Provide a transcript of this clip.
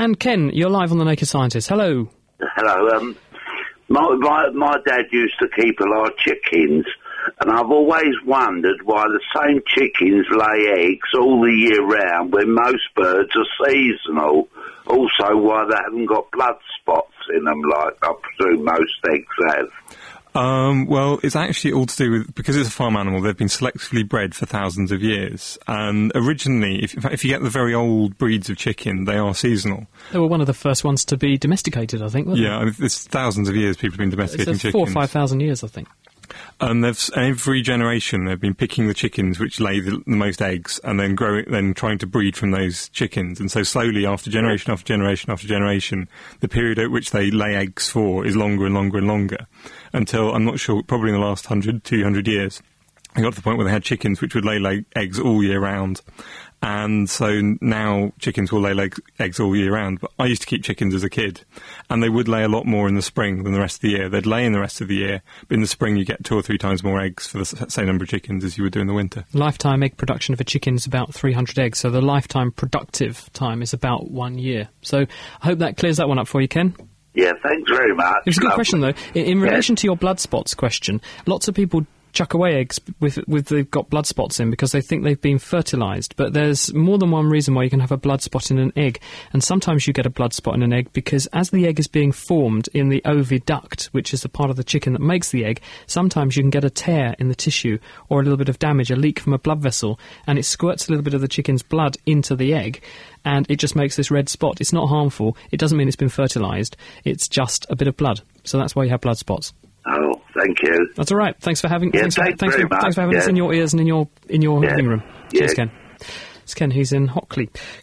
And Ken, you're live on The Naked Scientist. Hello. Hello. My dad used to keep a lot of chickens, and I've always wondered why the same chickens lay eggs all the year round when most birds are seasonal. Also, why they haven't got blood spots in them like I presume most eggs have. Well, it's actually all to do with, because it's a farm animal, they've been selectively bred for thousands of years. And originally, if you get the very old breeds of chicken, they are seasonal. They were one of the first ones to be domesticated, I think, weren't they? Yeah, I mean, there's thousands of years people have been domesticating chickens. 4,000 or 5,000 years, I think. And every generation they've been picking the chickens which lay the most eggs, and then trying to breed from those chickens. And so slowly, after generation after generation after generation, the period at which they lay eggs for is longer and longer and longer, until, I'm not sure, probably in the last 100, 200 years, they got to the point where they had chickens which would lay eggs all year round. And so now chickens will lay eggs all year round. But I used to keep chickens as a kid, and they would lay a lot more in the spring than the rest of the year. They'd lay in the rest of the year, but in the spring you get 2 or 3 times more eggs for the same number of chickens as you would do in the winter. Lifetime egg production of a chicken is about 300 eggs, so the lifetime productive time is about 1 year. So I hope that clears that one up for you, Ken. Yeah, thanks very much. It's a good question, though. In relation to your blood spots question, lots of people chuck away eggs with they've got blood spots in because they think they've been fertilised. But there's more than one reason why you can have a blood spot in an egg. And sometimes you get a blood spot in an egg because as the egg is being formed in the oviduct, which is the part of the chicken that makes the egg, sometimes you can get a tear in the tissue or a little bit of damage, a leak from a blood vessel, and it squirts a little bit of the chicken's blood into the egg, and it just makes this red spot. It's not harmful. It doesn't mean it's been fertilised. It's just a bit of blood. So that's why you have blood spots. Oh, thank you. That's all right. Thanks for having. Yeah, thanks for having us in your ears and in your living room. Cheers, Ken. It's Ken. He's in Hockley.